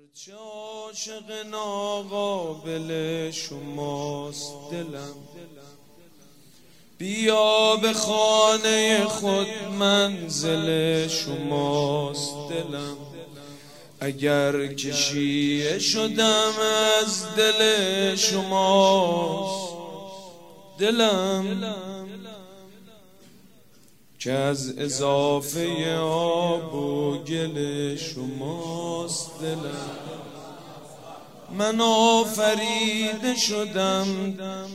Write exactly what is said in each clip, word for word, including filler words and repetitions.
گرچه عاشق ناقابل شماست دلم، بیا به خانه خود منزل شماست دلم. اگر کشیه شدم از دل شماست دلم، که از اضافه آب و گل شماست دلم. من آفریده شدم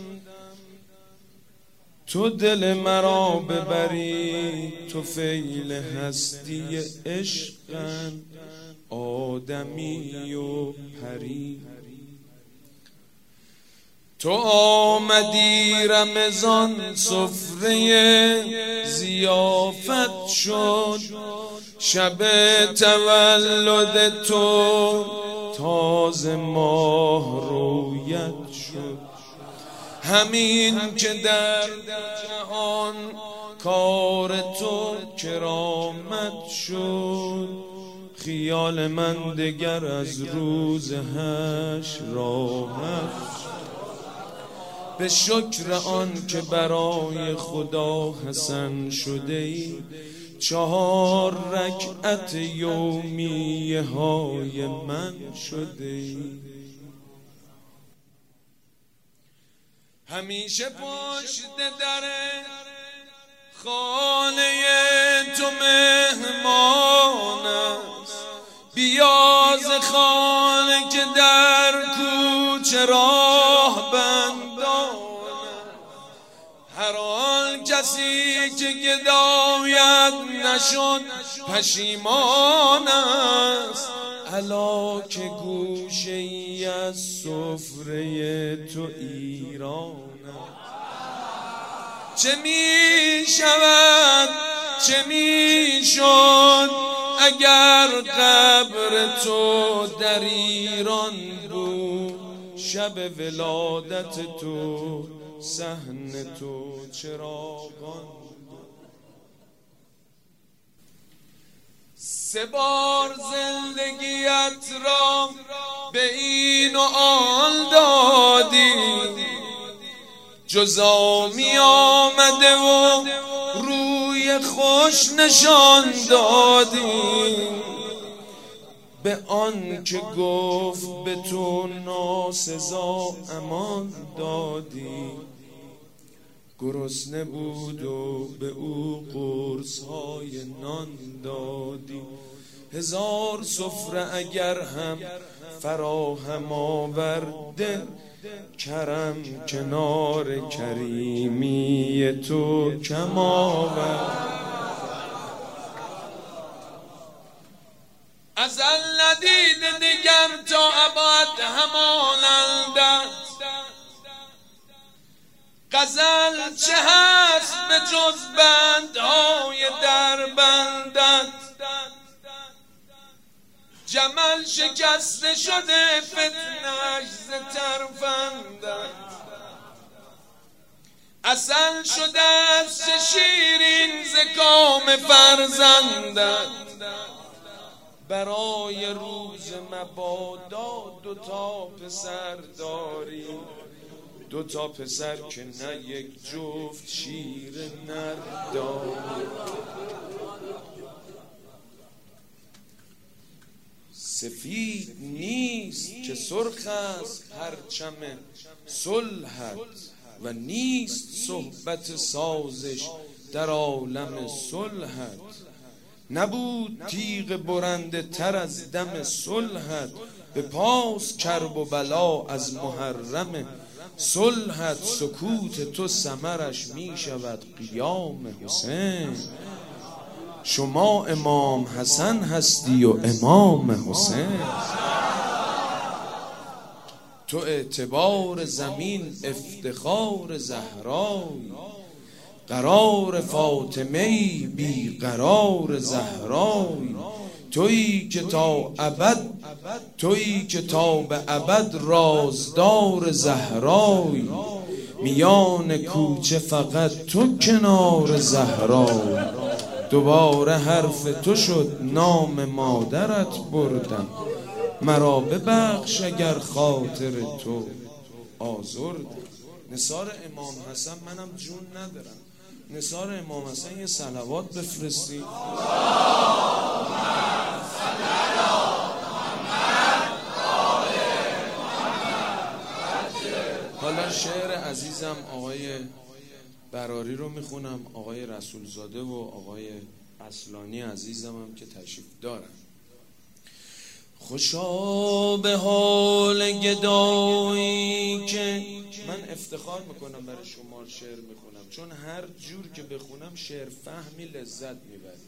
تو دل مرا ببری، تو فیل هستی عشقم آدمی و پری. تو آمدی رمضان سفره ضیافت شد، شب تولد تو تازه ماه رویت شد. همین که در جهان کار تو کرامت شد، خیال من دگر از روز حشر راحت شد. به شکر آن که برای خدا حسن شده ای، چهار رکعت یومیه های من شده ای. همیشه پشت در خانه تو مهمان است، بیا ز خانه که در کوچه راه بندان. هر آن کسی که گدایت نشد پشیمان است، الا که گوشه ای از سفره تو ایران است. چه می شود چه می شد اگر قبر تو در ایران بود، شب ولادت تو صحن تو چراغان. سه بار زندگیت را به این و آن دادی، جزا می آمده و روی خوش نشان دادی. به آن که گفت به تو ناسزا امان دادی. گرسنه بود و به او قرص های نان دادی. هزار سفره اگر هم فراهم آورده، کرم کنار کریمی تو کم آورد. ازل ندیده دیگر تا ابد همانندت. غزل چه هست به جز بندهای در بندت. جمل شکسته شده فتنش ز ترفندت. عسل شده از چه شیرین ز کام فرزندت. برای روز مبادا دو تا پسر داری، دو تا پسر که نه یک جفت شیر نر داری. سفید نیست که سرخ است پرچم صلحت، و نیست صحبت سازش در عالم صلحت. نبود تیغ برنده تر از دم صلحت، به پاس کرب و بلا از محرم صلحت. سکوت تو ثمرش می شود قیام حسین. شما امام حسن هستی و امام حسین. تو اعتبار زمین افتخار زهرایی، قرار فاطمه بی قرار زهرایی. تویی که تا ابد تویی که تا به ابد رازدار زهرایی. میان کوچه فقط تو کنار زهرایی. دوباره حرف تو شد نام مادرت بردم، مرا ببخش اگر خاطر تو آزرد. نثار امام حسن، منم جون ندارم، نثار امام حسن یه صلوات بفرستی. حالا شعر عزیزم آقای براری رو میخونم، آقای رسولزاده و آقای اصلانی عزیزم هم که تشریف دارن. خوشا به حال گدایی که من افتخار میکنم برای شما شعر میخونم، چون هر جور که بخونم شعر فهمی لذت میبرم.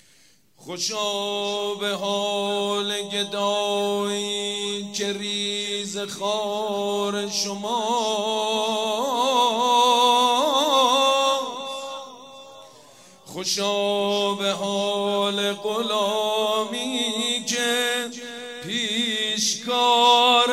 خوشا به حال گدایی که ریز خار شما، خوشا به حال غلامی که پیشکار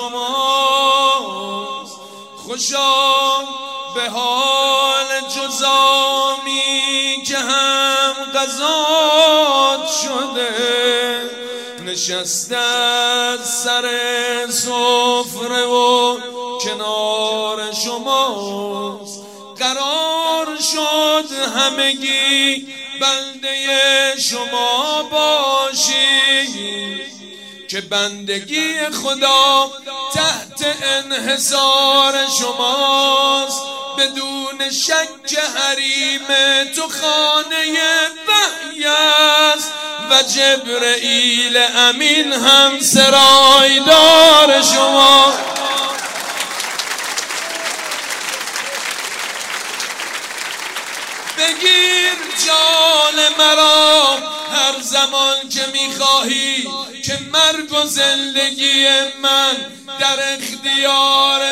شماست، خوشا به حال جزامی که هم قضات شده، نشسته از سر سفره و کنار شماست. قرار شد همگی بنده شما باشی، که بندگی خدا تحت انحصار شماست. بدون شک حریم تو خانه وحی است و جبرئیل امین هم سرایدار شما. بگیر جان مرا هر زمان که میخواهی، که مرگ و زندگی من در اختیار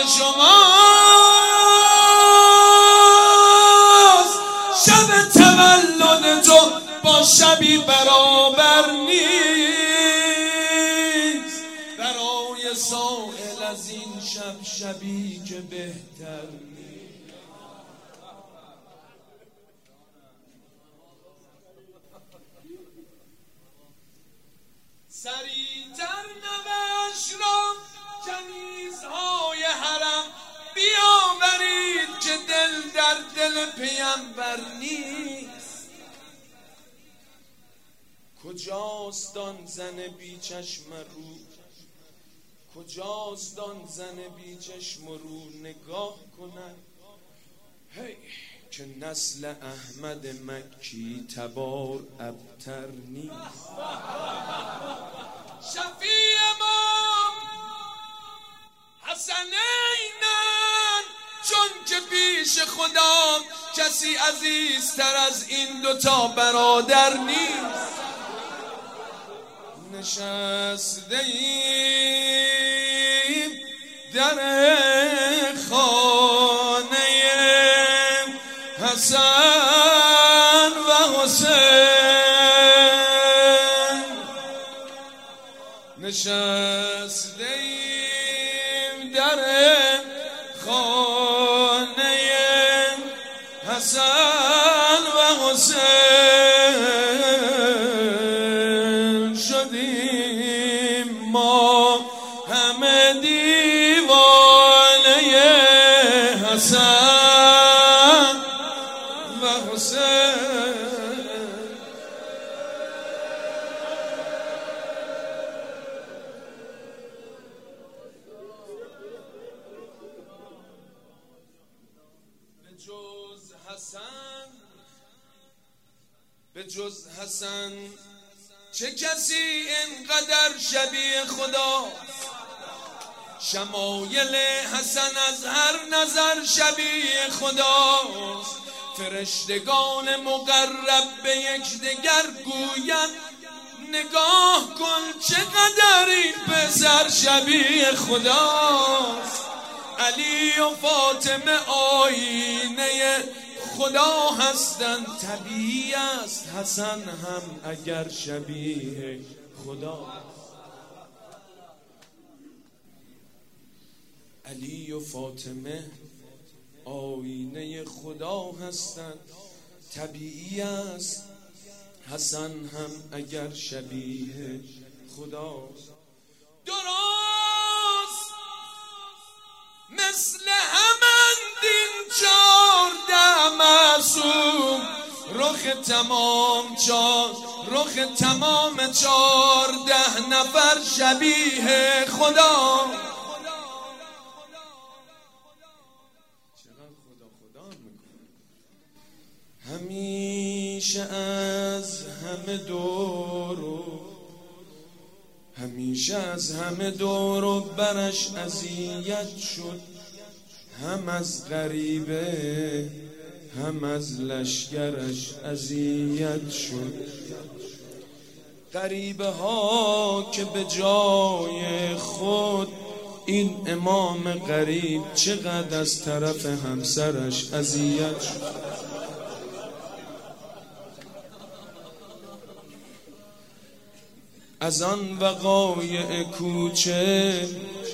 شماست. شب تولد تو با شبی برابر نیست، برای سائل از این شب شبی که بهتر نیست. سریعتر نوش را کنیزهای حرم بیاورید، که دل در دل پیمبر نیست. کجاست آن زن بی چشم رو، کجاست آن زن بی چشم رو نگاه کند، هی که نسل احمد مکی تبار ابتر نیست. شفیع امام حسنینن، چون که پیش خدا کسی عزیزتر از این دوتا برادر نیست. نشسته‌ایم در خانه حسن و حسین، نشسته‌ایم در خانه حسن و حسین، شدیم ما همه دیوانه حسن و حسین. به جز حسن، به جز حسن چه کسی اینقدر شبیه خدا؟ شمایل حسن از هر نظر شبیه خداست. فرشتگان مقرب به یکدیگر گویند نگاه کن چقدر این پسر شبیه خداست. علی و فاطمه آینه خدا هستند، طبیعی است حسن هم اگر شبیه خدا. علی و فاطمه آینه خدا هستند، طبیعی است حسن هم اگر شبیه خداست. رخ تمام چار رخ تمام چارده نفر شبیه خدا. چقدر خدا خدا میکنه. همیشه از همه دورو همیشه از همه دور و برش اذیت شد، هم از غریبه هم از لشکرش اذیت شد. غریبه ها که به جای خود این امام غریب چقدر از طرف همسرش اذیت شد. از آن وقایع کوچه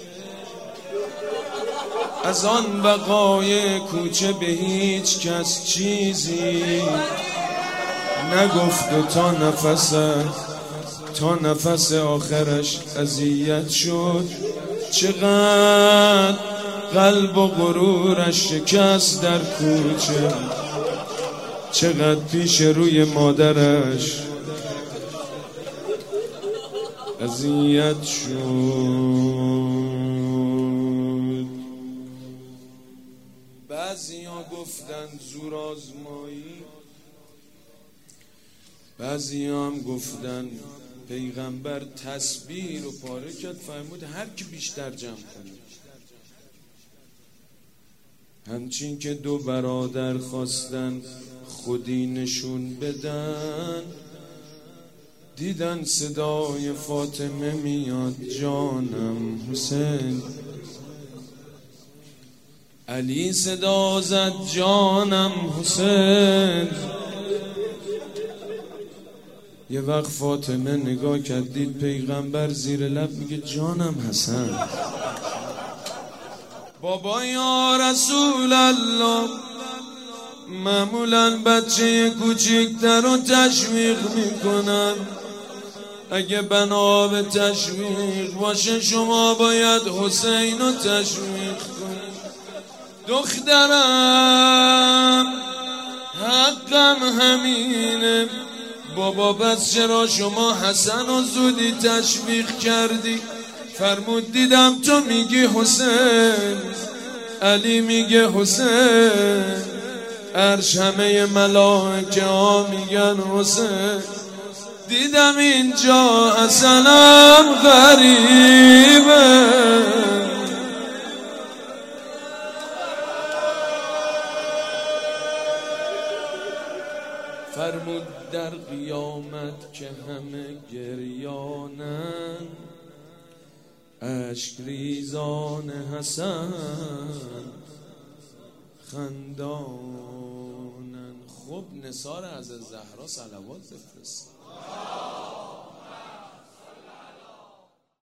از آن وقایع کوچه به هیچ کس چیزی نگفت و تا نفس تا نفس آخرش اذیت شد. چقدر قلب و غرورش شکست در کوچه، چقدر پیش روی مادرش اذیت شد. بعضی ها گفتن زور آزمایی، بعضی ها هم گفتن پیغمبر تسبیح رو پاره کرد، فرمود هر کی بیشتر جمع کنه. همچین که دو برادر خواستن خودی نشون بدن، دیدن صدای فاطمه میاد جانم حسین. علی صدا زد جانم حسین. یه وقت فاطمه نگاه کرد دید پیغمبر زیر لب میگه جانم حسن. بابا یا رسول الله، معمولا بچه کوچیکتر رو تشویق میکنن، اگه بنا به تشویق باشه شما باید حسین رو تشویق کنید. دخترم حقم همینه، بابا بس چرا شما حسن رو زودی تشویق کردی؟ فرمود دیدم تو میگی حسین، علی میگه حسین، عرش همه ملائکه ها میگن حسین. دیدم اینجا حسنم غریبه. فرمود در قیامت که همه گریانن، اشک ریزان حسن خندانن. خب نثار از زهرا صلوات بفرست.